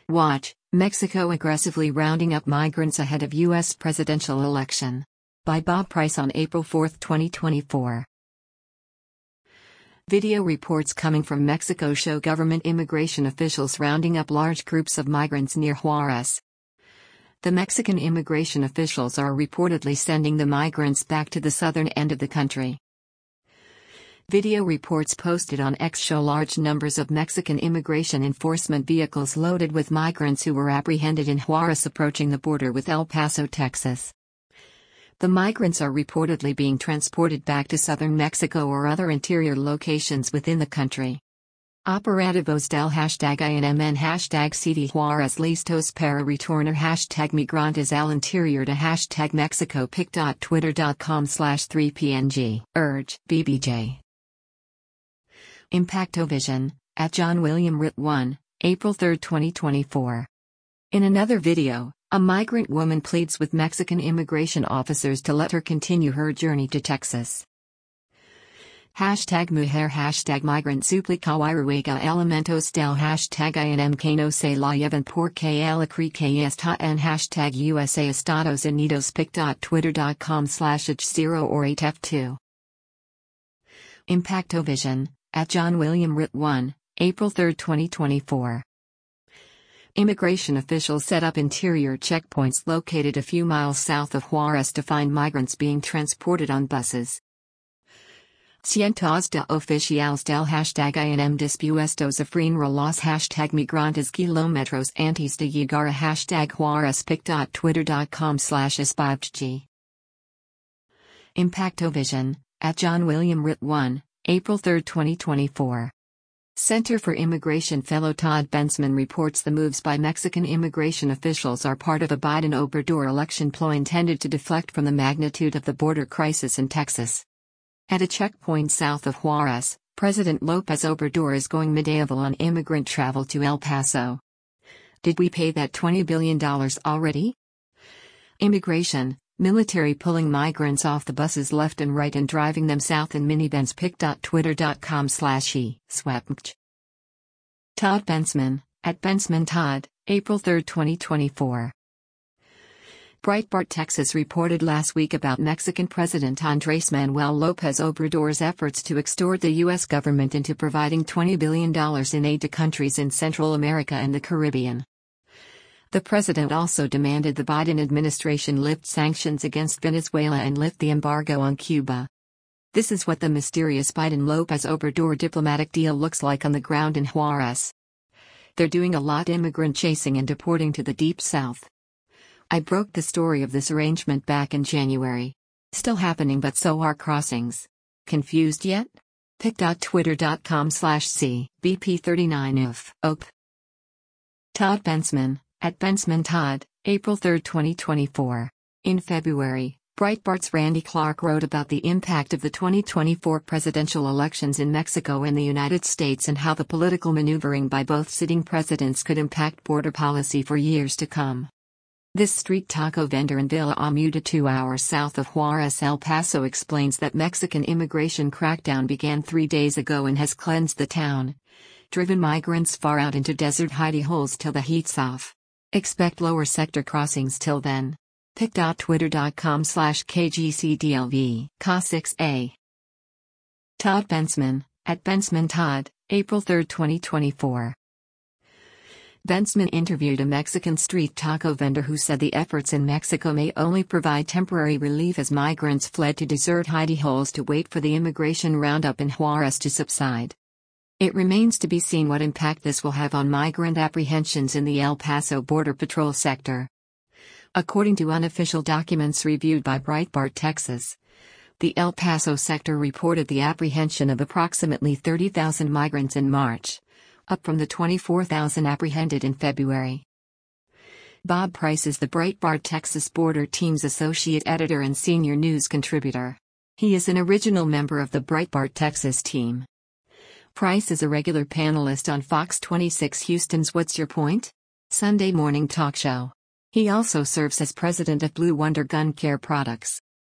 Watch, Mexico aggressively rounding up migrants ahead of U.S. presidential election. By Bob Price on April 4, 2024. Video reports coming from Mexico show government immigration officials rounding up large groups of migrants near Juarez. The Mexican immigration officials are reportedly sending the migrants back to the southern end of the country. Video reports posted on X show large numbers of Mexican immigration enforcement vehicles loaded with migrants who were apprehended in Juarez approaching the border with El Paso, Texas. The migrants are reportedly being transported back to southern Mexico or other interior locations within the country. Operativos del #INMN #CD Juarez listos para retornar #migrantes al interior de #mexicopic.twitter.com/3png urge BBJ. Impactovision, at John William Ritt 1, April 3, 2024. In another video, a migrant woman pleads with Mexican immigration officers to let her continue her journey to Texas. #mujer #migrant suplicawairuega elementos del #INM que no se la llevan porque ella cree que está en #USA Estados Unidos pic.twitter.com/h0or8f2. Impactovision, at John William Ritt 1, April 3, 2024. Immigration officials set up interior checkpoints located a few miles south of Juarez to find migrants being transported on buses. Cientos de oficiales del #INM dispuestos a frenar los #migrantes kilómetros antes de llegar a #juarezpic.twitter.com/espabg. Impactovision, at John William Ritt 1, April 3, 2024. Center for Immigration fellow Todd Bensman reports the moves by Mexican immigration officials are part of a Biden-Obrador election ploy intended to deflect from the magnitude of the border crisis in Texas. At a checkpoint south of Juarez, President López Obrador is going medieval on immigrant travel to El Paso. Did we pay that $20 billion already? Immigration, military pulling migrants off the buses left and right and driving them south in minivans pic.twitter.com/e-swapmch. Todd Bensman, at Bensman Todd, April 3, 2024. Breitbart Texas reported last week about Mexican President Andrés Manuel López Obrador's efforts to extort the U.S. government into providing $20 billion in aid to countries in Central America and the Caribbean. The president also demanded the Biden administration lift sanctions against Venezuela and lift the embargo on Cuba. This is what the mysterious Biden-López Obrador diplomatic deal looks like on the ground in Juarez. They're doing a lot immigrant chasing and deporting to the Deep South. I broke the story of this arrangement back in January. Still happening, but so are crossings. Confused yet? pic.twitter.com/c-bp39if op. Todd Bensman, at Bensman Todd, April 3, 2024. In February, Breitbart's Randy Clark wrote about the impact of the 2024 presidential elections in Mexico and the United States and how the political maneuvering by both sitting presidents could impact border policy for years to come. This street taco vendor in Villa Amuda 2 hours south of Juarez, El Paso explains that Mexican immigration crackdown began 3 days ago and has cleansed the town, driven migrants far out into desert hidey holes till the heat's off. Expect lower sector crossings till then. pic.twitter.com/kgcdlv Ca6a. Todd Bensman, at Bensman Todd, April 3, 2024. Bensman interviewed a Mexican street taco vendor who said the efforts in Mexico may only provide temporary relief as migrants fled to desert hidey holes to wait for the immigration roundup in Juarez to subside. It remains to be seen what impact this will have on migrant apprehensions in the El Paso Border Patrol sector. According to unofficial documents reviewed by Breitbart Texas, the El Paso sector reported the apprehension of approximately 30,000 migrants in March, up from the 24,000 apprehended in February. Bob Price is the Breitbart Texas Border Team's associate editor and senior news contributor. He is an original member of the Breitbart Texas team. Price is a regular panelist on Fox 26 Houston's What's Your Point? Sunday morning talk show. He also serves as president of Blue Wonder Gun Care Products.